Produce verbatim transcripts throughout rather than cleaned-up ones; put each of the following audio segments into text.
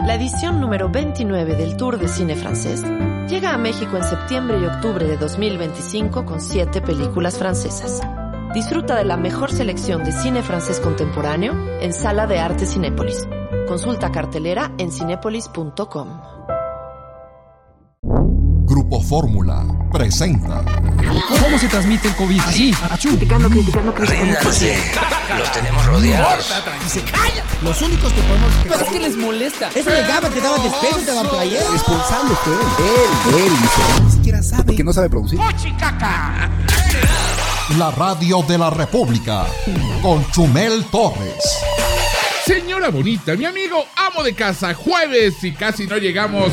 La edición número veintinueve del Tour de Cine Francés llega a México en septiembre y octubre de dos mil veinticinco con siete películas francesas. Disfruta de la mejor selección de cine francés contemporáneo en Sala de Arte Cinépolis. Consulta cartelera en cinépolis punto com. Grupo Fórmula presenta. ¿Cómo se transmite el COVID? Así, achú. Criticando, criticando, criticando. Ríanse, los tenemos rodeados. Y se calla. Los únicos que podemos... Pues es que les molesta. Eso le daba, te daban despecho, te daban playera. Responsable fue él. Él, él hizo. Ni siquiera sabe. Porque no sabe producir. ¡Caca! La radio de la República con Chumel Torres. Señora bonita, mi amigo amo de casa, jueves y casi no llegamos.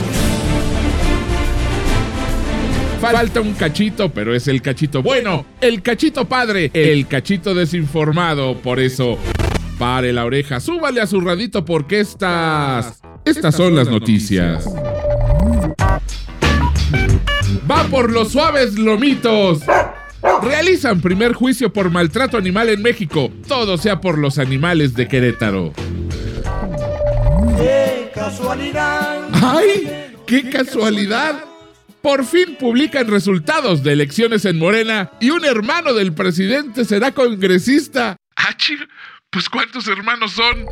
Falta un cachito, pero es el cachito bueno, el cachito padre, el cachito desinformado. Por eso, pare la oreja, súbale a su radito porque estas... Estas son las noticias. Va por los suaves lomitos. Realizan primer juicio por maltrato animal en México. Todo sea por los animales de Querétaro. ¡Qué casualidad! ¡Ay! ¡Qué casualidad! Por fin publican resultados de elecciones en Morena y un hermano del presidente será congresista. ¡Ah, chi! Pues ¿cuántos hermanos son?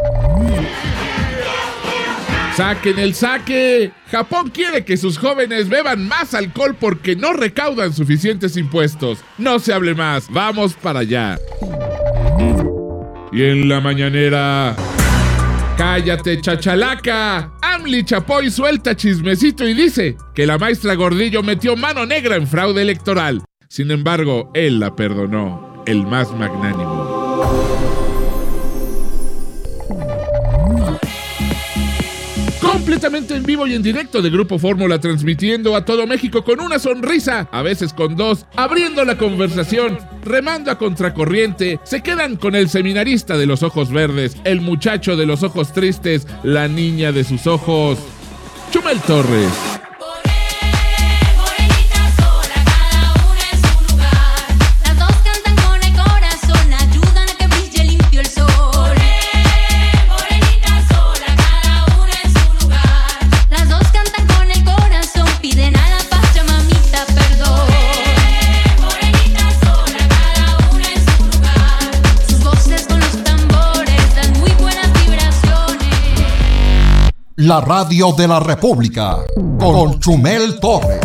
¡Saquen el saque! Japón quiere que sus jóvenes beban más alcohol porque no recaudan suficientes impuestos. No se hable más, vamos para allá. Y en la mañanera... ¡Cállate, chachalaca! Amli Chapoy suelta chismecito y dice que la maestra Gordillo metió mano negra en fraude electoral. Sin embargo, él la perdonó, el más magnánimo. Completamente en vivo y en directo de Grupo Fórmula, transmitiendo a todo México con una sonrisa, a veces con dos, abriendo la conversación, remando a contracorriente, se quedan con el seminarista de los ojos verdes, el muchacho de los ojos tristes, la niña de sus ojos, Chumel Torres. La radio de la República con Chumel Torres.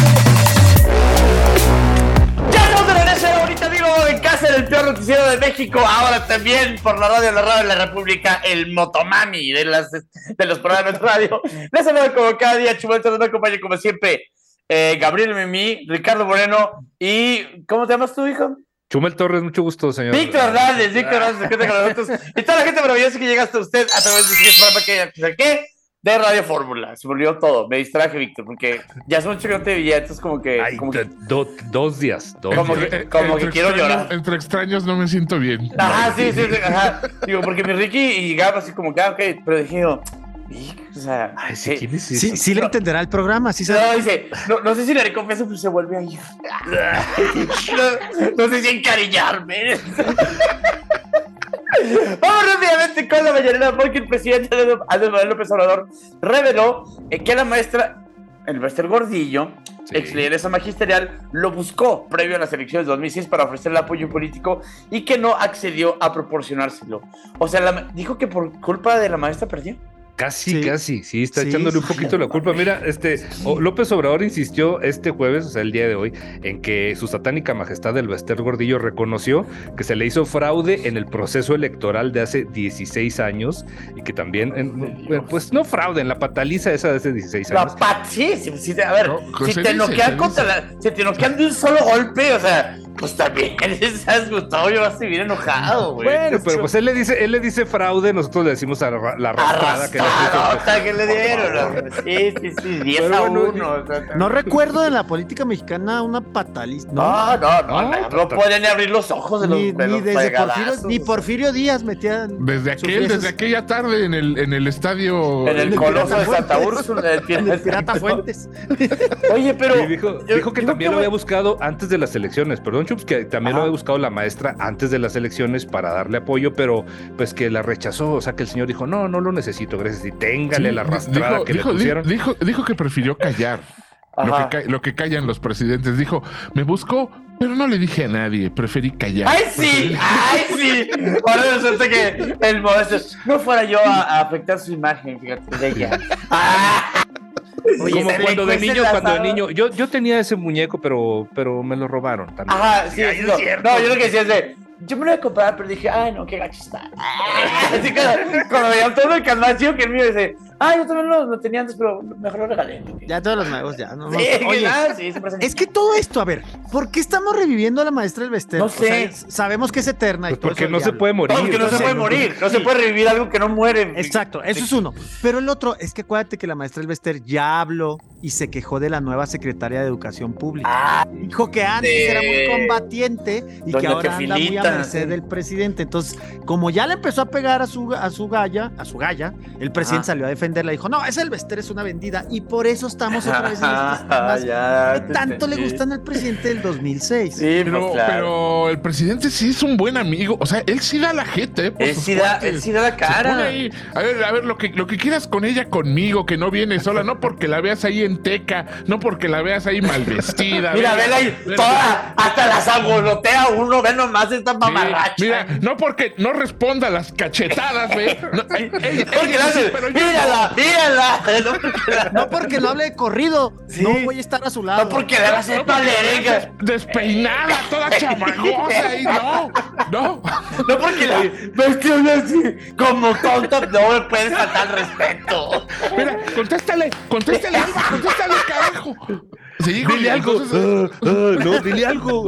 Ya estamos de regreso ahorita, digo, en casa del peor noticiero de México. Ahora también por la radio, la radio de la República, el motomami de, las, de los programas de radio. Les saludo como cada día, Chumel Torres, me acompaña como siempre eh, Gabriel Memí, Ricardo Moreno y... ¿Cómo te llamas tú, hijo? Chumel Torres, mucho gusto, señor. Víctor Hernández, Víctor Hernández, que con nosotros. Y toda la gente maravillosa que llega hasta usted a través de este programa que... ¿Qué? De Radio Fórmula, se volvió todo. Me distraje, Víctor, porque ya hace mucho que no te veía, entonces como que... Ay, como que do, dos días. Dos como días. que, como que quiero llorar. Entre extraños no me siento bien. Ajá, sí, sí, sí, ajá. Digo, porque mi Ricky y Gab así como que, ah, ok, pero dije yo... O sea, Ay, sí, ¿quién es sí, sí le entenderá el programa, sí no, sabe. dice, no, no sé si le haré confianza, pero se vuelve a ir. No, no sé si encariñarme. Vamos rápidamente con la mañanera, porque el presidente Andrés Manuel López Obrador reveló que la maestra Elbester Gordillo, sí, ex lideresa magisterial, lo buscó previo a las elecciones de dos mil seis para ofrecerle apoyo político y que no accedió a proporcionárselo. O sea, la, dijo que por culpa de la maestra perdió. Casi, Sí. casi, sí, está Sí, echándole un sí. poquito la culpa. Mira, este, o- López Obrador insistió este jueves, o sea, el día de hoy, en que su satánica majestad Elbester Gordillo reconoció que se le hizo fraude en el proceso electoral de hace dieciséis años y que también, en- pues no fraude, en la pataliza esa de hace dieciséis años. La pat, sí, sí, sí, a ver, No, si se te dice, noquean se contra dice. la, si te noquean de un solo golpe, o sea, pues también, ¿sabes? Gustavo yo vas a bien enojado, güey. Bueno, pero pues él le dice, él le dice fraude, nosotros le decimos a la, la arrastrada que le puso. Arrastrada que le dieron, hombre. Sí, sí, sí, diez Pero a bueno, uno. o sea, No recuerdo en la política mexicana una pataliza. No, no, no, no, no no, pueden ni abrir los ojos de los, Ni, de ni los desde Porfirio, fregadazos. ni Porfirio Díaz metían. Desde aquel, sufría desde esos- aquella tarde en el, en el estadio. En el el Coloso de Pirata Santa Fuentes. Úrsula, el en el Pirata Pirata Fuentes. Oye, pero Y dijo, yo- dijo que yo también creo lo había buscado antes de las elecciones, perdón, perdón, Chups, que también Ajá. lo había buscado la maestra antes de las elecciones para darle apoyo, pero pues que la rechazó, o sea que el señor dijo, no, no lo necesito, gracias, y téngale Sí, la arrastrada dijo, que dijo, le pusieron. dijo, dijo que prefirió callar. Lo Ajá. que, ca- lo que callan los presidentes. Dijo, me buscó, pero no le dije a nadie, preferí callar. ¡Ay, sí! ¡Ay, sí! Ahora resulta que el modesto no fuera yo a, a afectar su imagen, fíjate, de ella. ¡Ah! Oye, Como se le cuando de cuece niño, la cuando de sábana. niño, yo, yo tenía ese muñeco, pero, pero me lo robaron también. Ajá, sí, Ay, sí, es no, cierto. no, yo lo que decía es de, yo me lo iba a comprar, pero dije, ay, no, qué gacho está. Así que cuando veían todo el canmacio que el mío dice, ay, yo también lo, lo tenía antes, pero mejor lo regalé. Ya todos los nuevos, ya. No, no. Sí, Oye, claro, sí, siempre se- es que todo esto, a ver, ¿por qué estamos reviviendo a la maestra del Bester? No O sea, sé. es- sabemos que es eterna. y Pues todo porque eso no del se diablo. puede morir. No, porque no se Sí. puede morir, no se puede revivir algo que no muere. Exacto, eso es uno. Pero el otro es que acuérdate que la maestra del Bester ya habló y se quejó de la nueva secretaria de Educación Pública. Ah, Dijo que antes de- era muy combatiente y que Doña ahora anda muy a Tefilita, merced sí. del presidente. Entonces, como ya le empezó a pegar a su, a su galla, a su galla, el presidente Ajá. salió a defenderla y dijo, no, esa el Bester es una vendida y por eso estamos otra vez en estas ah, temas ya, que te tanto le entendí. gustan al presidente del dos mil seis. Sí, Pero, pues, claro. pero el presidente sí es un buen amigo. O sea, él sí da la jeta, ¿eh? por Él sus sí da, cuates. él sí da la Se pone cara. ahí, a ver, a ver, lo que, lo que quieras con ella, conmigo, que no viene sola, no porque la veas ahí en teca, no porque la veas ahí mal vestida. Mira, ve- vela ahí, ve- toda, hasta las agolotea uno, ve nomás esta Sí, mamarracha. mira, no porque no responda a las cachetadas, ve. No, ey, ey, Porque ella la sí, hace, pero yo mírala, mírala. No porque la, No porque no hable de corrido, Sí. no voy a estar a su lado. no porque le va a hacer palerenga. despeinada, toda chamagosa y no, no. No porque la vestió así, como tonta, no me puedes faltar el respeto. Mira, contéstale, contéstale, Alba, contéstale, carajo. Sí, Dile algo. entonces- Ah, ah, no, dile algo.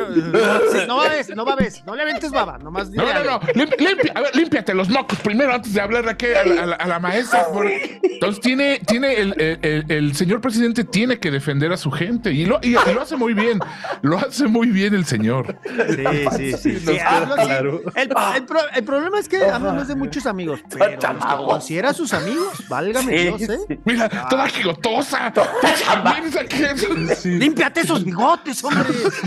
Sí, no babes, no babes, no le aventes baba, nomás dile No, no, algo. no, lim- limpia, a ver, límpiate los mocos primero antes de hablar aquí a la, a la- a la maestra. por- Entonces tiene, tiene el, el- el- el señor presidente tiene que defender a su gente y lo, y, y lo hace muy bien, lo hace muy bien el señor. Sí, sí, sí. Nos sí, queda hablo así. claro. El, el pro- el problema es que hablo no es de muchos amigos, pero los que chamagos. considera sus amigos, válgame Sí, Dios, ¿eh? sí. Mira, toda gigotosa. Vienes aquí. Límpiate esos bigotes, hombre.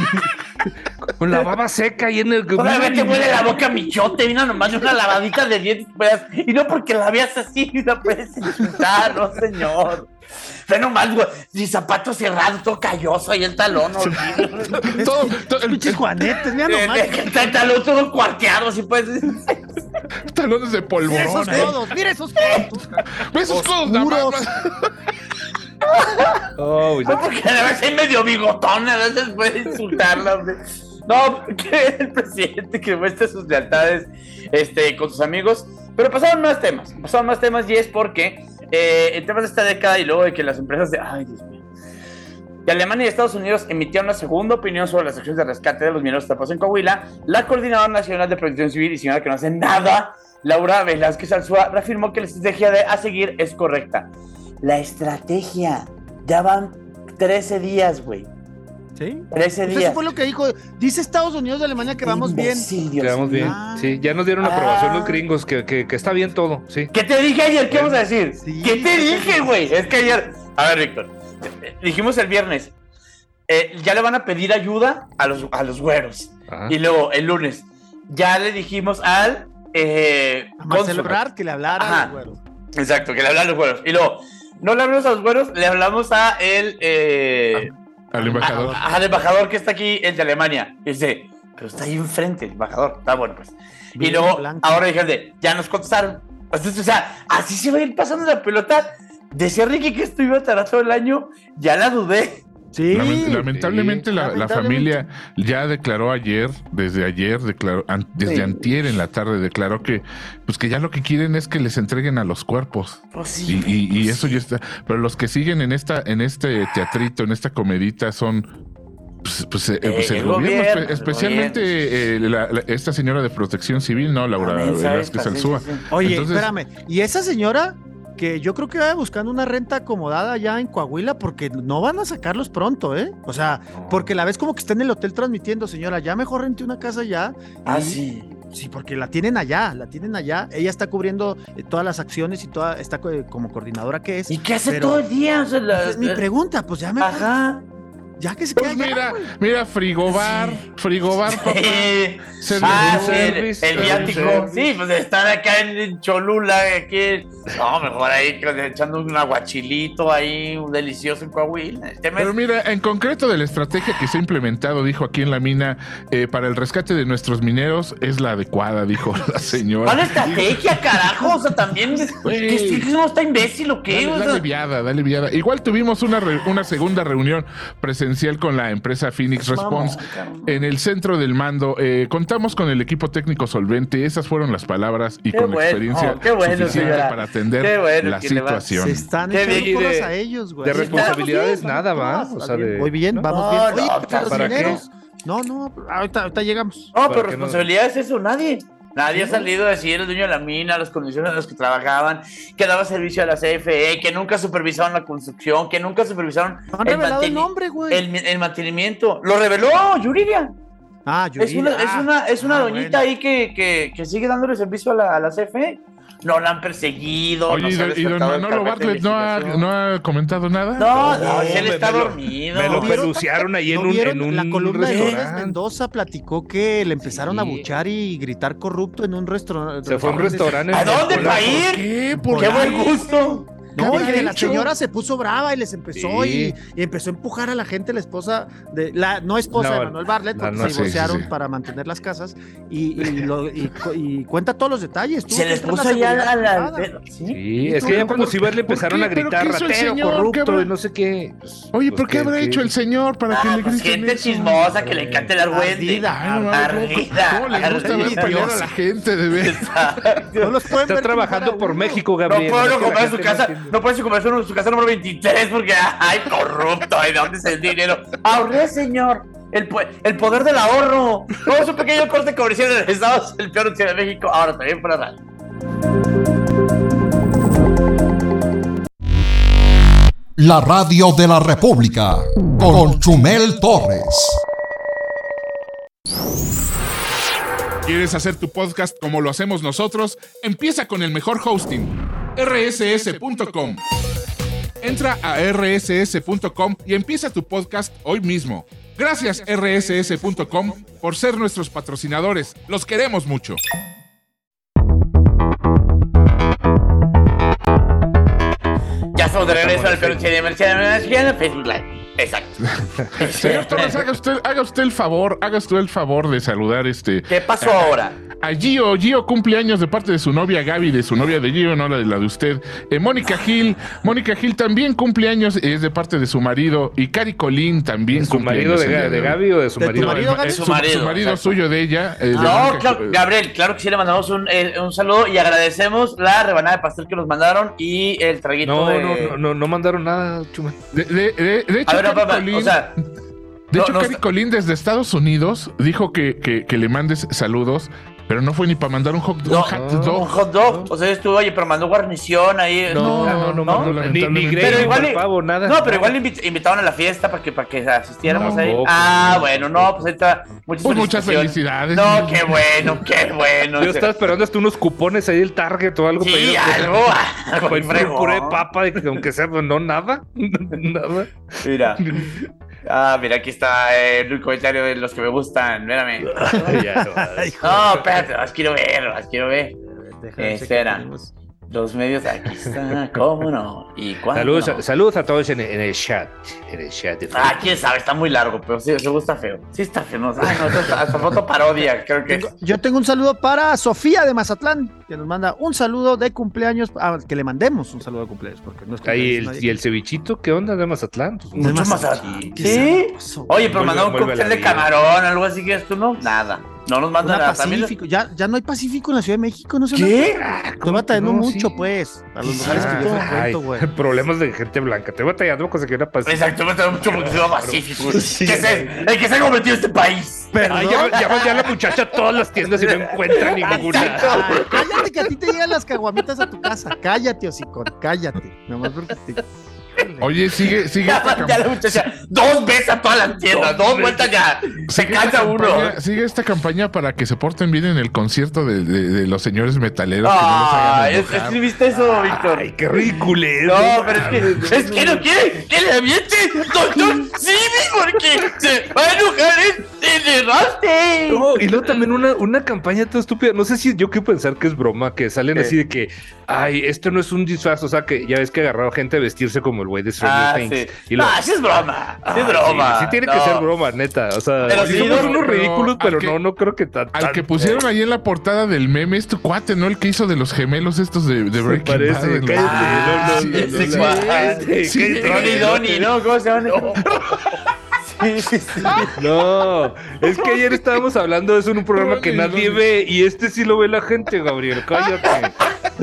Con la baba seca y en el. Todavía te huele la boca a michote, vino nomás de una lavadita de dientes, pues, y no porque la veas así, la puedes insultar, no señor. Ve nomás, güey, sin zapatos cerrados, todo calloso, ahí el talón, horrible. Todo, todo el, Pinches juanetes, mira Eh, nomás. eh, Está el talón todo cuarteado, así pues. el talones de Mira esos polvorón. ¿eh? codos, mira esos codos. ¿Ves esos codos nada más? Oscuros. Oh, No porque la ves ahí medio bigotón, a veces puede insultarla, hombre. No, que el presidente que muestra sus lealtades este, con sus amigos. Pero pasaron más temas, pasaron más temas y es porque eh, en temas de esta década y luego de que las empresas de... Ay, Dios mío. Que Alemania y Estados Unidos emitieron una segunda opinión sobre las acciones de rescate de los mineros tapados en Coahuila. La Coordinadora Nacional de Protección Civil y señora que no hace nada, Laura Velázquez Alzúa, reafirmó que la estrategia de a seguir es correcta. La estrategia, ya van trece días, güey. ¿Sí? trece Pues días. eso fue lo que dijo. Dice Estados Unidos de Alemania que vamos bien. Imbécil, Dios Quedamos mío. bien. Ah. Sí, ya nos dieron aprobación Ah. los gringos, que, que, que está bien todo, sí. ¿Qué te dije ayer? ¿Qué vamos a decir? Sí. ¿Qué te dije, güey? Es que ayer... A ver, Víctor. eh, Dijimos el viernes. eh, ya le van a pedir ayuda a los, a los güeros. Ajá. Y luego, el lunes, ya le dijimos al... Eh, A Marcelo cónsul. Ebrard que le hablara. Ajá. güero. Exacto, que le hablan a los güeros. Y luego, no le hablamos a los güeros, le hablamos a el... Eh, Al embajador. a- al embajador que está aquí en Alemania. Y dice, pero está ahí enfrente el embajador. Está bueno, pues. Y Bien luego, blanco. ahora dijeron de, ya nos contestaron. Entonces, o sea, así se va a ir pasando la pelota. Decía Ricky que esto iba a estar todo el año, ya la dudé. Sí. Lament- lamentablemente sí. la, la Lamentablemente. familia ya declaró ayer, desde ayer, declaró, an- desde Sí. antier en la tarde declaró que pues que ya lo que quieren es que les entreguen a los cuerpos. Pues Y, sí, y- y pues eso sí. ya está. Pero los que siguen en esta, en este teatrito, en esta comedita, son pues, pues, eh, pues Eh, el, el gobierno, gobierno, espe- el especialmente eh, la- la- esta señora de Protección Civil, no, Laura Ah, mensa Velázquez esta, sí, Alzúa. sí, sí. Oye, Entonces- espérame. Y esa señora que yo creo que va buscando una renta acomodada ya en Coahuila porque no van a sacarlos pronto, ¿eh? O sea, porque la ves como que está en el hotel transmitiendo, señora, ya mejor rente una casa ya. Ah, Y- sí. Sí, porque la tienen allá, la tienen allá. Ella está cubriendo eh, todas las acciones y toda está co- como coordinadora que es. ¿Y qué hace Pero- todo el día? O sea, la- Esa es mi la- pregunta, pues ya mejor, Ajá. Ya que se Pues queda mira, allá, güey. mira, frigobar, frigobar, papá. Sí. Service, Ah, sí, el, service, el viático. service. Sí, pues estar acá en Cholula, aquí. No, mejor ahí echando un aguachilito ahí, un delicioso en Coahuila. El tema Pero es- mira, en concreto de la estrategia que se ha implementado, dijo aquí en la mina, eh, para el rescate de nuestros mineros es la adecuada, dijo la señora. ¿Cuál estrategia, carajo? O sea, también. Güey. ¿Que sí que no está imbécil o qué? Dale, O sea, dale viada, dale viada. Igual tuvimos una, re- una segunda reunión presencial con la empresa Phoenix Response Mamón, cabrón. en el centro del mando. Eh, contamos con el equipo técnico solvente. Esas fueron las palabras y Qué con la bueno, experiencia oh, qué bueno, suficiente señora. para atender Qué bueno la que le va. situación. Se están Qué echando bien. porras De- a ellos, güey. de Sí, responsabilidades vamos nada, vamos va, bien, o sea, de- Muy bien, ¿no? vamos No, bien. no, Oye, pero los ¿para qué? mineros. No, no, ahorita, ahorita llegamos. No, ¿Para pero qué no? responsabilidad es eso, nadie. Nadie ha salido a decir el dueño de la mina, las condiciones en las que trabajaban, que daba servicio a la C F E, que nunca supervisaron la construcción, que nunca supervisaron No han revelado el manteni- nombre, güey. el, el mantenimiento. Lo reveló Yuridia. Ah, yo Es una, es una, es una Ah, doñita bueno. ahí que, que, que sigue dándole servicio a la, a la C F E. No la han perseguido. Oye, no ¿y, se ha don- y don despertado el Manolo carpeta de Bartlett no ha, investigación. no ha comentado nada? No, no, No, él me- está me lo- dormido. Me lo ¿No vieron? pelucearon ahí en ¿No un, vieron? en un La columna de López restaurante. Mendoza platicó que le empezaron a Sí. buchar y gritar corrupto en un restaurante. Se fue a un restaurante. en ¿A dónde Polanco. va a ir? ¿Qué? ¿Por ¡Qué qué? buen gusto! No, ¿Qué y que la hecho? señora se puso brava y les empezó Sí. y, y empezó a empujar a la gente, la esposa de la no esposa No, de Manuel Bartlett, la porque no- se sí, sí, divorciaron sí. para mantener las casas y, y, lo- y cu- y cuenta todos los detalles. Tuvo Se que les entrar puso la allá a seguridad la... privada. ¿Sí? Sí, es que ya cuando se iba le empezaron qué? a ¿Pero gritar qué hizo el ratero, señor? ¿Qué corrupto habrá- y no sé qué. Pues, Oye, pues, ¿por qué habrá ¿qué- hecho qué? el señor para que Ah, le pues griten gente eso? chismosa que le encanta el argüende. Ardida. Ay, no, no, Ardida, ¿cómo le gusta ver ardida. pelear a la gente de ver? No los pueden Está ver trabajando triunfar a por uno. México, No Gabriel. puedo es que la comprar su gente no casa, entiende. no puedo comprar su, su casa número veintitrés porque, ay, corrupto, ¿y de dónde es el dinero? Ahorré, señor, el, po- el poder del ahorro. Todo su pequeño corte comercial en Estados Unidos, el peor Ciudad de México, ahora también para radio. La radio de la República con Chumel Torres. ¿Quieres hacer tu podcast como lo hacemos nosotros? Empieza con el mejor hosting, erre ese ese punto com. Entra a erre ese ese punto com y empieza tu podcast hoy mismo. Gracias erre ese ese punto com por ser nuestros patrocinadores. Los queremos mucho. Ya estamos de regreso al peor Ciudad de México en Facebook Live. Exacto. Señor Torres, haga usted, haga usted el favor, haga usted el favor de saludar este ¿Qué pasó ahora? a Gio. Gio cumple años de parte de su novia Gaby, de su novia de Gio, no la de la de usted. Eh, Mónica Gil, Mónica Gil también cumple años, es de parte de su marido. Y Cari Colín también ¿Su cumple marido años de, el día Ga- de hoy. Gaby o de su ¿De tu marido? marido, el- Gaby? es Su su, marido, su marido exacto. suyo de ella. eh, de No, Mónica claro, Gil. Gabriel, claro que sí le mandamos un, eh, un saludo y agradecemos la rebanada de pastel que nos mandaron y el traguito No, de... no, no, no, no mandaron nada, Chumel. De, de- de- de hecho, A ver, no, Cari papá, Colín, o sea... de no, hecho, no Cari está- Colín desde Estados Unidos dijo que, que, que le mandes saludos, pero no fue ni para mandar un hot, un No, hot no. dog. Un hot dog, o sea, estuvo, oye, pero mandó guarnición ahí. No, no, no, no, no, no, ni, ni lamentablemente. Grey, Pero ni igual, por pavo, nada. no, pero igual le invit- invitaron a la fiesta para que, para que asistiéramos No, ahí. tampoco. Ah, bueno, no, pues ahí está. Muchas Pues muchas felicitaciones. felicidades. No, qué bueno, qué bueno. Yo estaba esperando hasta unos cupones ahí del Target o algo. Sí, pero yo- algo, algo Fue muy puro puré de fregón. papa, y que aunque sea, pues, no, nada. Nada. Mira. Ah, mira, aquí está eh, el comentario de los que me gustan. Mírame. Ya, no, No, espérate, las quiero ver, las quiero ver. Déjame Eh, checar espera. que tenemos- Los medios, aquí está, ¿cómo no? ¿Y cuándo? Saludos, no? a, saludos a todos en el, en el chat. En el chat de Ah, quién sabe, está muy largo, pero sí, seguro está feo. Sí está feo, no, ah, no, hasta, hasta foto parodia, creo que. Tengo- yo tengo un saludo para Sofía de Mazatlán, que nos manda un saludo de cumpleaños, ah, que le mandemos un saludo de cumpleaños, porque no es Ahí cumpleaños el, de nadie. y el cevichito, ¿qué onda de Mazatlán? Pues, De Mucho más. Mazatlán, qué ¿Sí? sabroso. Oye, pero Vuelve- mandó un vuelve cóctel a la de vida. camarón, algo así que tú no, nada. No nos mandan Una nada. También. Pacífico, ya, ya no hay Pacífico en la Ciudad de México, no sé. ¿Qué? Estoy batallando no? mucho, Sí. pues, a los Ah, lugares que yo ay, frecuento, güey. problemas de gente blanca. Estoy batallando con que una pacífica. Exacto, me está mucho porque se llama Pacífico. Sí, que se, el que se ha convertido en este país. Ay, ya, ya, ya la muchacha a todas las tiendas y no encuentra ninguna. Ay, cállate que a ti te llegan las caguamitas a tu casa. Cállate, hocicón, cállate. Nomás porque te... Oye, sigue, sigue Ya, esta ya la campaña. muchacha, dos veces a todas las tiendas, dos vueltas ya. Se Sigue esta cansa uno. campaña- Sigue esta campaña para que se porten bien en el concierto de, de- de los señores metaleros. que no los Ah, hagan es, enojar. es- ¿sí viste eso, Víctor? Ay, qué ridículo es. No, pero es que, es que no quiere que le aviente, doctor Simi, porque se va a enojar el derraste. No, y luego también una, una campaña toda estúpida. No sé si yo quiero pensar que es broma, que salen ¿Qué? así de que, ay, esto no es un disfraz. O sea, que ya ves que agarraron gente a vestirse como el güey de Stranger Ah, Things. sí. Y lo- Ah, sí es broma, sí Ah, es broma. Sí, sí tiene No. que ser broma, neta. O sea, Pero sí sí, somos no, unos pero ridículos, al pero que- no, no creo que tan. Al que pusieron ahí en la portada del meme, es tu cuate, ¿no? El que hizo de los gemelos estos de, de Breaking parece, Bad. en los- cállate, Ah, no, no, sí, no, ese no, cuate. cállate, Sí, cállate, Ronnie cállate. Donnie, ¿no? ¿Cómo se llama? Sí, sí, sí. No, es que ayer estábamos hablando de eso en un programa que Ronnie, nadie Ronnie. ve y este sí lo ve la gente, Gabriel. Cállate.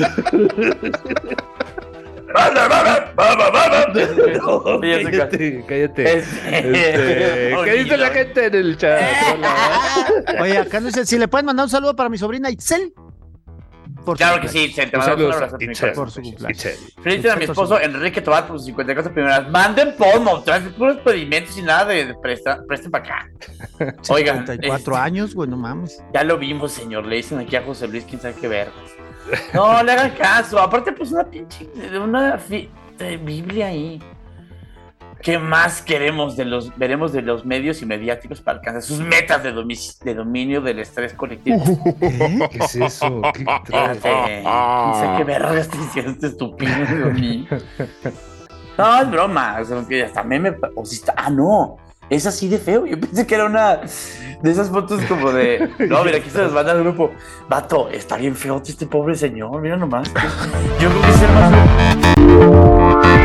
No, Sí, ese cállate, cállate. Este, Este, ¿qué dice la gente en el chat? Hola. Oye, acá no dice, si le pueden mandar un saludo para mi sobrina Itzel. Por Claro su que sí, se te Un manda un saludo abrazo. a mi Itzel. corazón. Por su cumpleaños. Itzel. Feliciten a mi esposo Enrique Tobar por sus cincuenta y cuatro primeras. Manden pomo, traen puros experimentos y nada de, de presta, presten para acá. Oigan, setenta y cuatro este, años, güey, no mames. ya lo vimos, señor. Le dicen aquí a José Luis, quién sabe qué vergas. No, le hagan caso. Aparte, pues una pinche, una fi- de Biblia ahí. ¿Qué más queremos de los, veremos de los medios y mediáticos para alcanzar sus metas de, domi- de dominio del estrés colectivo? ¿Qué es eso? ¿Qué trae? Espérate, no sé qué verga está diciendo este estúpido de mí. No, es broma. O sea, que hasta meme. O si está. Ah, no. Es así de feo. Yo pensé que era una de esas fotos como de. No, mira, aquí se les manda al grupo. Vato, está bien feo este pobre señor. Mira nomás. Yo creo que es el más feo.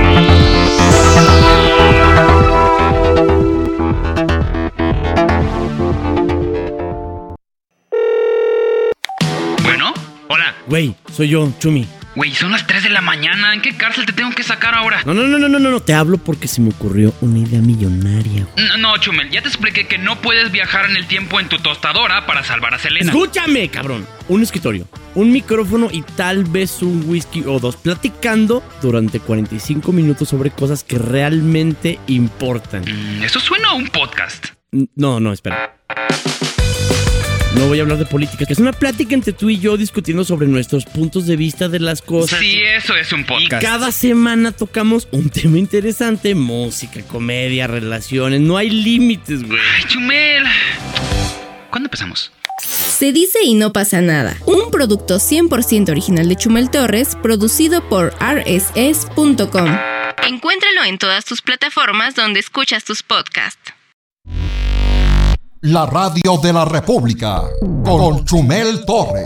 Bueno, hola. Güey, soy yo, Chumi. Güey, son las tres de la mañana. ¿En qué cárcel te tengo que sacar ahora? No, no, no, no, no, no, no, te hablo porque se me ocurrió una idea millonaria. No, no, Chumel, ya te expliqué que no puedes viajar en el tiempo en tu tostadora para salvar a Selena. Escúchame, cabrón. Un escritorio, un micrófono y tal vez un whisky o dos platicando durante cuarenta y cinco minutos sobre cosas que realmente importan. Mm, eso suena a un podcast. No, no, espera. No voy a hablar de política, que es una plática entre tú y yo discutiendo sobre nuestros puntos de vista de las cosas. Sí, eso es un Y podcast. cada semana tocamos un tema interesante, música, comedia, relaciones, no hay límites, güey. Ay, Chumel. ¿Cuándo empezamos? Se dice y no pasa nada. Un producto cien por ciento original de Chumel Torres, producido por R S S punto com. Encuéntralo en todas tus plataformas donde escuchas tus podcasts. La radio de la República con Chumel Torres.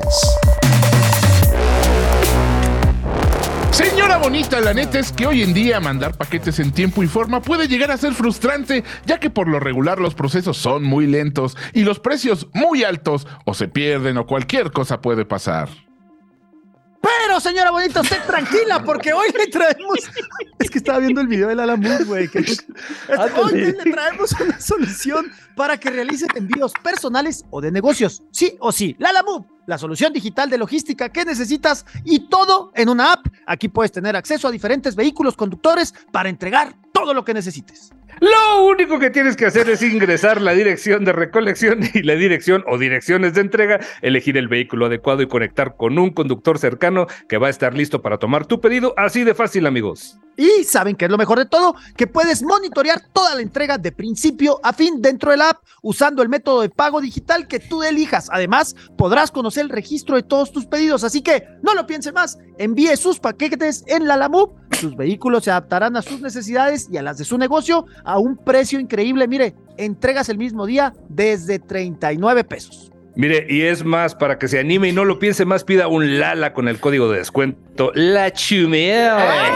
Señora bonita, la neta es que hoy en día mandar paquetes en tiempo y forma puede llegar a ser frustrante, ya que por lo regular los procesos son muy lentos y los precios muy altos, o se pierden o cualquier cosa puede pasar. Pero, señora bonita, usted tranquila, porque hoy le traemos. Es que estaba viendo el video del Alamut, güey. que- Este, Hoy le traemos una solución para que realicen envíos personales o de negocios. Sí o sí. La Alamut, la solución digital de logística que necesitas y todo en una app. Aquí puedes tener acceso a diferentes vehículos conductores para entregar todo lo que necesites. Lo único que tienes que hacer es ingresar la dirección de recolección y la dirección o direcciones de entrega, elegir el vehículo adecuado y conectar con un conductor cercano que va a estar listo para tomar tu pedido. Así de fácil, amigos. Y ¿saben qué es lo mejor de todo? Que puedes monitorear toda la entrega de principio a fin dentro de la app usando el método de pago digital que tú elijas. Además, podrás conocer el registro de todos tus pedidos. Así que no lo piense más. Envíe sus paquetes en la Alamut. Sus vehículos se adaptarán a sus necesidades y a las de su negocio a un precio increíble. Mire, entregas el mismo día desde treinta y nueve pesos. Mire, y es más, para que se anime y no lo piense más, pida un Lala con el código de descuento La Chumel.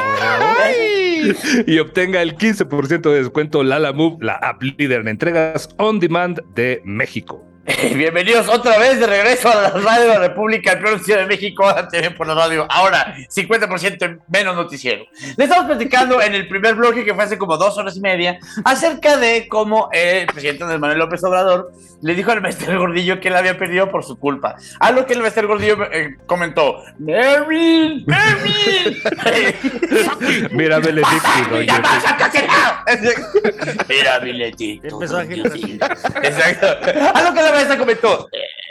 Y obtenga el quince por ciento de descuento Lala Move, la app líder en entregas on demand de México. Bienvenidos otra vez de regreso a la radio de la República, el peor noticiero de México, T V por la radio. Ahora, cincuenta por ciento menos noticiero. Le estamos platicando en el primer bloque, que fue hace como dos horas y media, acerca de cómo el presidente Andrés Manuel López Obrador le dijo al Bester Gordillo que él había perdido por su culpa. A lo que el Bester Gordillo eh, comentó: ¡Mervin! ¡Mervin! Mira, Beledicto. ¡Ya vas a cancelar! Mira, Beledicto. Empezó a agitar. Exacto. A lo que la maestra comentó: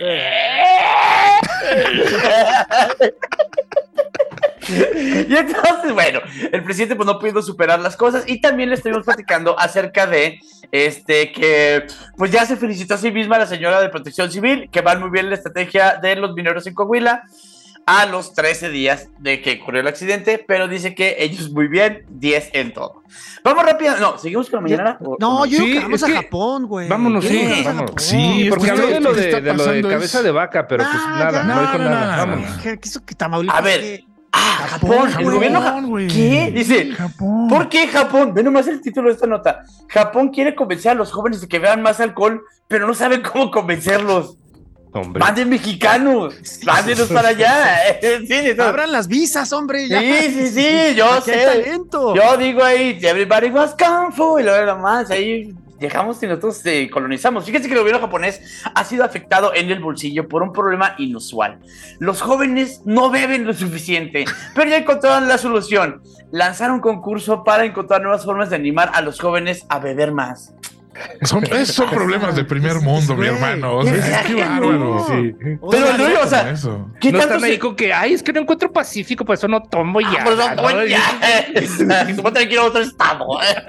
y entonces, bueno, el presidente pues no pudo superar las cosas, y también le estuvimos platicando acerca de este que pues ya se felicitó a sí misma la señora de Protección Civil, que va muy bien la estrategia de los mineros en Coahuila a los trece días de que ocurrió el accidente, pero dice que ellos muy bien, diez en todo. Vamos rápido, no, seguimos con la mañana. No, yo Sí, digo que vamos es a que- Japón, güey. Vámonos, sí, Vámonos a vámonos. Japón. Sí, Porque es habló que de lo lo que de, está de lo de pasando cabeza es- de vaca, pero pues Ah, nada, ya. no dijo No, no, nada. no, Vámonos. ¿Qué, qué eso que Tamaulipas? A ver. ¿qué? Ah, Japón, el Japón, gobierno ja- güey. ¿Qué? Dice, Japón. ¿por qué Japón? Ve nomás el título de esta nota. Japón quiere convencer a los jóvenes de que beban más alcohol, pero no saben cómo convencerlos. Hombre. Manden mexicanos, mándenos para allá. Sí, no. Abran las visas, hombre. ya. Sí, sí, sí, yo Aquí hay sé. talento. Yo digo ahí, everybody was kung fu, y luego más, ahí dejamos y nosotros eh, colonizamos. Fíjense que el gobierno japonés ha sido afectado en el bolsillo por un problema inusual. Los jóvenes no beben lo suficiente, pero ya encontraron la solución. Lanzaron un concurso para encontrar nuevas formas de animar a los jóvenes a beber más. Son, esos son problemas de primer mundo, mi güey, hermano. O sea, qué es que feo. bárbaro. Sí. O Pero sea, no, o sea, Eso. ¿qué No tanto están ahí se- con que, ay, es que no encuentro pacífico, por eso no tomo ya. Ah, pues no, ¿no? pues ya. Supongo que ir a otro estado.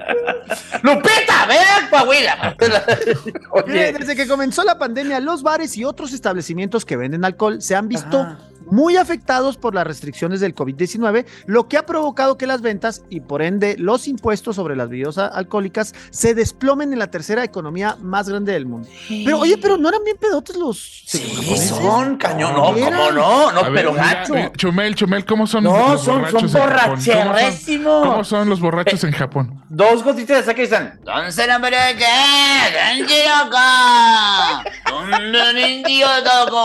¡Lupita, ven, Coahuila! Mire, Oye, desde que comenzó la pandemia, los bares y otros establecimientos que venden alcohol se han visto Ajá. muy afectados por las restricciones del COVID diecinueve, lo que ha provocado que las ventas y por ende los impuestos sobre las bebidas alcohólicas se desplomen en la tercera economía más grande del mundo. Pero oye, pero no eran bien pedotes los... sí, son cañón. No, ¿Eran? ¿cómo no? No, A ver, pero mira, gacho. eh, Chumel, Chumel, ¿cómo son No, los son, borrachos son en Japón? ¿Cómo son- borracherísimos. ¿Cómo son los borrachos en Japón? Dos gotitas de saque y están. ¿Dónde la merengue? ¿Dónde acá? ¿Dónde indio toco?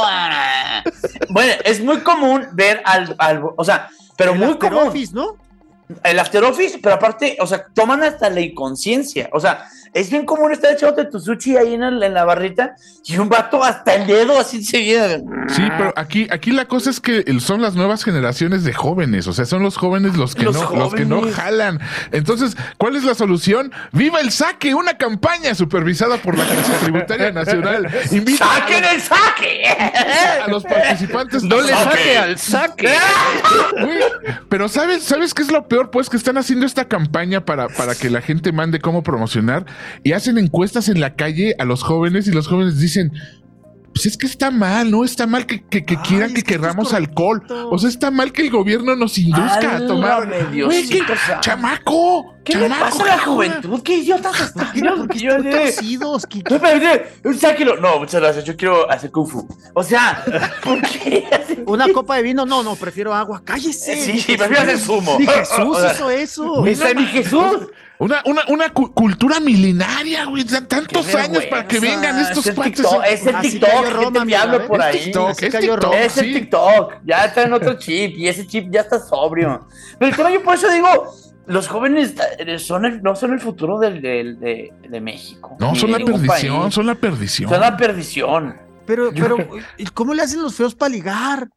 Bueno, es muy común ver al, al o sea, pero el muy after común. office, ¿no? El after office, pero aparte, o sea, toman hasta la inconsciencia. O sea, es bien común estar echándote tu sushi ahí en, el- en la barrita y un vato hasta el dedo así enseguida. Sí, pero aquí, aquí la cosa es que el- son las nuevas generaciones de jóvenes, o sea, son los jóvenes los que Los no, los que no jóvenes. jalan. Entonces, ¿cuál es la solución? ¡Viva el saque! Una campaña supervisada por la Agencia Tributaria Nacional. Invita a ¡Saquen los, el saque! a los participantes. No le Saque. saque al saque. Güey, pero ¿sabes, ¿sabes qué es lo peor? Pues que están haciendo esta campaña para, para que la gente mande cómo promocionar y hacen encuestas en la calle a los jóvenes y los jóvenes dicen, pues es que está mal, ¿no? Está mal que, que, que Ay, quieran es que que esto es querramos correcto. alcohol. O sea, está mal que el gobierno nos induzca a tomar. Válgame Güey, ¿qué? Diosito santo. ¡Chamaco! ¿Qué le ¡Chamaco! pasa a la juventud? ¿Qué idiotas están? Mira, porque Yo están de- torcidos. que- No, espérate, sáquelo. No, muchas gracias. Yo quiero hacer kung fu. O sea, ¿por qué? Una copa de vino, no, no, prefiero agua. Cállese. Sí, prefiero hacer sumo. Ni Jesús O sea, hizo eso. ¿Ese es mi Jesús? Una, una, una cu- cultura milenaria, güey. Dan tantos Qué años para que vergüenza. vengan estos Es el cuates. TikTok, es el Así TikTok, cayó gente Roma, mira, diablo ¿ves? por ahí. TikTok, Así es cayó TikTok, Roma. Es el sí. TikTok, ya está en otro chip y ese chip ya está sobrio. Pero el tema, yo por eso digo, los jóvenes eh, son el, no son el futuro del, del- de, de México. No, ni son de la ningún perdición, país. son la perdición. Son la perdición. Pero, pero, ¿y ¿cómo le hacen los feos para ligar?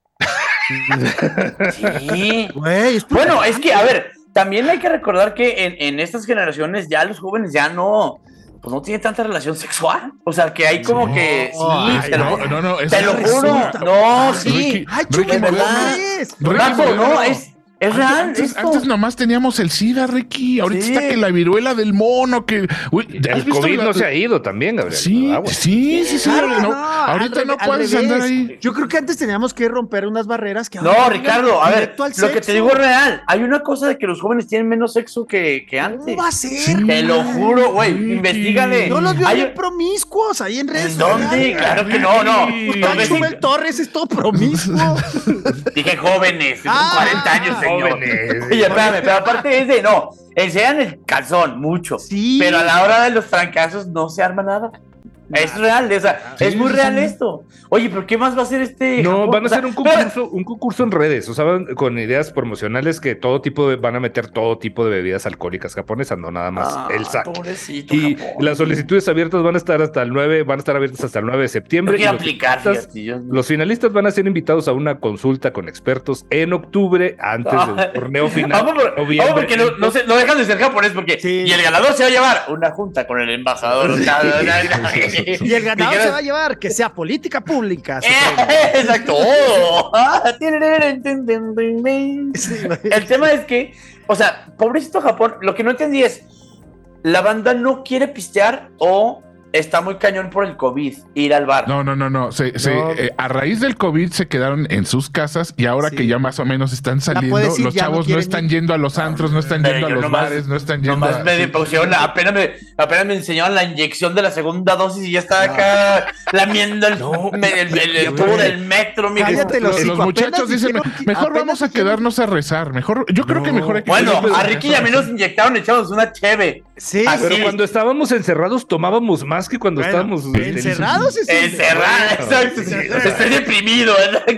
Sí. Güey, es Bueno, es que, a ver, también hay que recordar que en, en estas generaciones ya los jóvenes ya no, pues no tienen tanta relación sexual. O sea, que hay como No. que, sí, Ay, te lo, no, no, no, eso te lo no juro, resulta. no, sí. Ricky, Ay, Ricky, Chumel, ¿cómo ¿verdad? crees? Ricky, Rato, no, no. es, es Antes, real. antes, esto. antes nomás teníamos el SIDA, Ricky. Ahorita Sí. está que la viruela del mono, que... Uy, ¿has El visto COVID la- no se ha ido también, Gabriel. Sí, Aguas. sí, sí, sí. Claro que no, no, ahorita al no revés, puedes al andar revés. ahí. Yo creo que antes teníamos que romper unas barreras que ahora No, van Ricardo, a ver, directo al lo que te sexo. digo es real. Hay una cosa de que los jóvenes tienen menos sexo que, que antes. ¿Cómo va a ser? Sí. Te lo juro, güey, Ricky. investigale. Yo los veo Hay- bien promiscuos ahí en redes ¿En dónde? sociales. Claro que no, no. Sí. No, Está ves- Chumel Torres, es todo promiscuo. Dije jóvenes, son Ah, cuarenta años, señor. Jóvenes. Oye, espérame, pero aparte es de, no, enseñan el calzón mucho, Sí. pero a la hora de los trancazos no se arma nada. Es real, o sea, sí, es muy real sí. esto. Oye, pero ¿qué más va a hacer este? No, Japón? van a o sea, hacer un concurso, un concurso en redes, o sea, van con ideas promocionales que todo tipo de, van a meter todo tipo de bebidas alcohólicas japonesas, no nada más ah, el sake. Pobrecito, y Japón. Las solicitudes abiertas van a estar hasta el nueve, van a estar abiertas hasta el nueve de septiembre. Hay que aplicar, finalistas, fíjate, yo... los finalistas van a ser invitados a una consulta con expertos en octubre antes ah, del torneo final. Vamos, por, vamos porque no, no, se, no dejan de ser japonés porque sí. Y el ganador se va a llevar una junta con el embajador. Y el ganador se va a llevar que sea política pública. Exacto. El tema es que, o sea, pobrecito Japón, lo que no entendí es, la banda no quiere pistear o está muy cañón por el COVID, ir al bar. No, no, no, no. Se, no. Se, eh, a raíz del COVID se quedaron en sus casas y ahora sí. que ya más o menos están saliendo, decir, los chavos no, no están ir. yendo a los antros, no están Pero yendo a los nomás, bares, no están yendo nomás a... Me pusieron, apenas, me, apenas me enseñaron la inyección de la segunda dosis y ya estaba no. acá lamiendo el, no, el, el, el, el tubo del metro. Cállate, los, los muchachos dicen, que, mejor vamos a quedarnos a rezar, mejor, yo creo no. que mejor hay que... Bueno, a Ricky y a mí nos inyectaron, echamos una cheve. Sí, pero cuando estábamos encerrados tomábamos más que cuando estábamos encerrados. Encerrados, exacto. Estoy deprimido.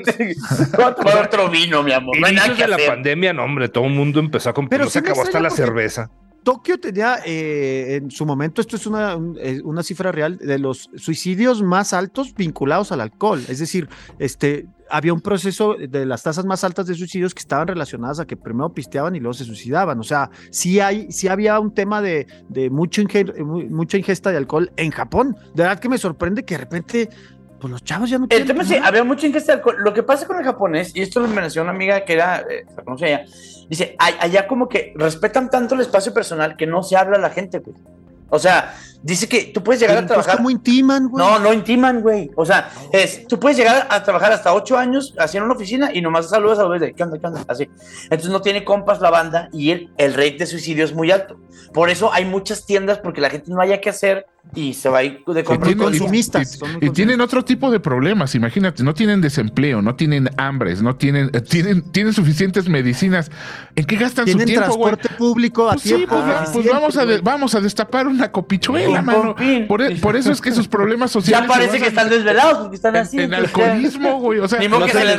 Voy a tomar otro vino, mi amor. No hay nada que de hacer. La pandemia, no, hombre, todo el mundo empezó a comprar. Se acabó hasta la cerveza. Tokio tenía eh, en su momento, esto es una, una cifra real, de los suicidios más altos vinculados al alcohol. Es decir, este, había un proceso de las tasas más altas de suicidios que estaban relacionadas a que primero pisteaban y luego se suicidaban. O sea, sí, hay, sí había un tema de, de mucho inge- mucha ingesta de alcohol en Japón. De verdad que me sorprende que de repente... Pues los chavos ya no El tema es que había mucha ingesta de alcohol. Lo que pasa con el japonés, y esto lo mencionó una amiga que era, eh, no sé, ella, dice, allá como que respetan tanto el espacio personal que no se habla a la gente, güey. O sea, dice que tú puedes llegar sí, a trabajar... Pues como intiman, güey. No, no intiman, güey. O sea, es, tú puedes llegar a trabajar hasta ocho años así en una oficina y nomás saludas a los de ¿qué onda, qué onda? Así. Entonces no tiene compas la banda y el, el rate de suicidio es muy alto. Por eso hay muchas tiendas porque la gente no haya que hacer y se va a ir de comprar consumistas. Y, y, y tienen otro tipo de problemas, imagínate, no tienen desempleo, no tienen hambres, no tienen, eh, tienen, tienen suficientes medicinas. ¿En qué gastan su tiempo, ¿Tienen transporte güey? público a pues tiempo? Sí, pues, ah, pues vamos, a de, vamos a destapar una copichuela, un mano. Por, por eso es que sus problemas sociales... Ya parece que están desvelados porque están así. En, en alcoholismo, güey, o sea... Ni modo que se les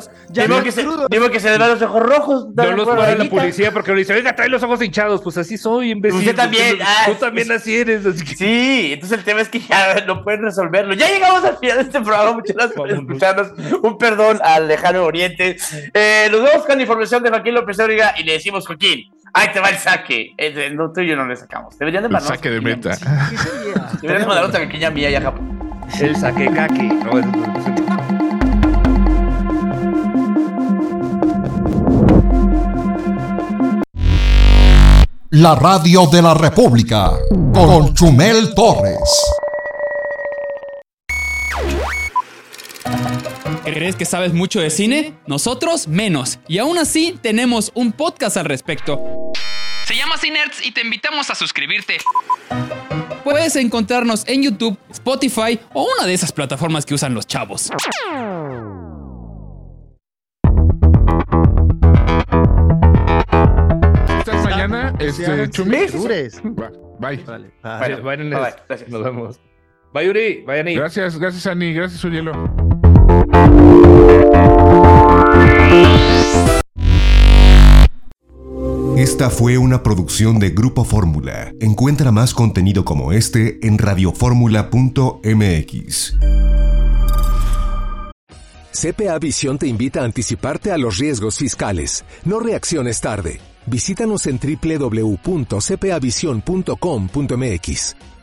vea que se les vean los ojos rojos. No los para la policía porque le dice, oiga, trae los ojos hinchados. Pues así soy, imbécil. Usted también. Tú, ah, tú también pues, así eres. Así que... Sí, entonces el tema es que ya no pueden resolverlo. Ya llegamos al final de este programa. Muchas gracias por escucharnos. Un perdón al lejano oriente. Eh, nos vemos con información de Joaquín López Dóriga y le decimos, Joaquín, ahí te va el saque. El, no, tú y yo no le sacamos. Deberían de mandarnos. El saque de meta. Sí, deberían de mandar otra pequeña mía ya, Japón. El saque kaki. No, es... La radio de la República con Chumel Torres. ¿Crees que sabes mucho de cine? Nosotros menos. Y aún así tenemos un podcast al respecto. Se llama Cinerds y te invitamos a suscribirte. Puedes encontrarnos en YouTube, Spotify o una de esas plataformas que usan los chavos. Mañana, este, Chumi. Bye. Vale, vale. Bye, bye, bye. Nos vemos. Bye, Yuri. Bye, Ani. Gracias, gracias, Ani. Gracias, Urielo. Esta fue una producción de Grupo Fórmula. Encuentra más contenido como este en radioformula punto m x. C P A Visión te invita a anticiparte a los riesgos fiscales. No reacciones tarde. Visítanos en doble u doble u doble u punto c p a visión punto com punto m x.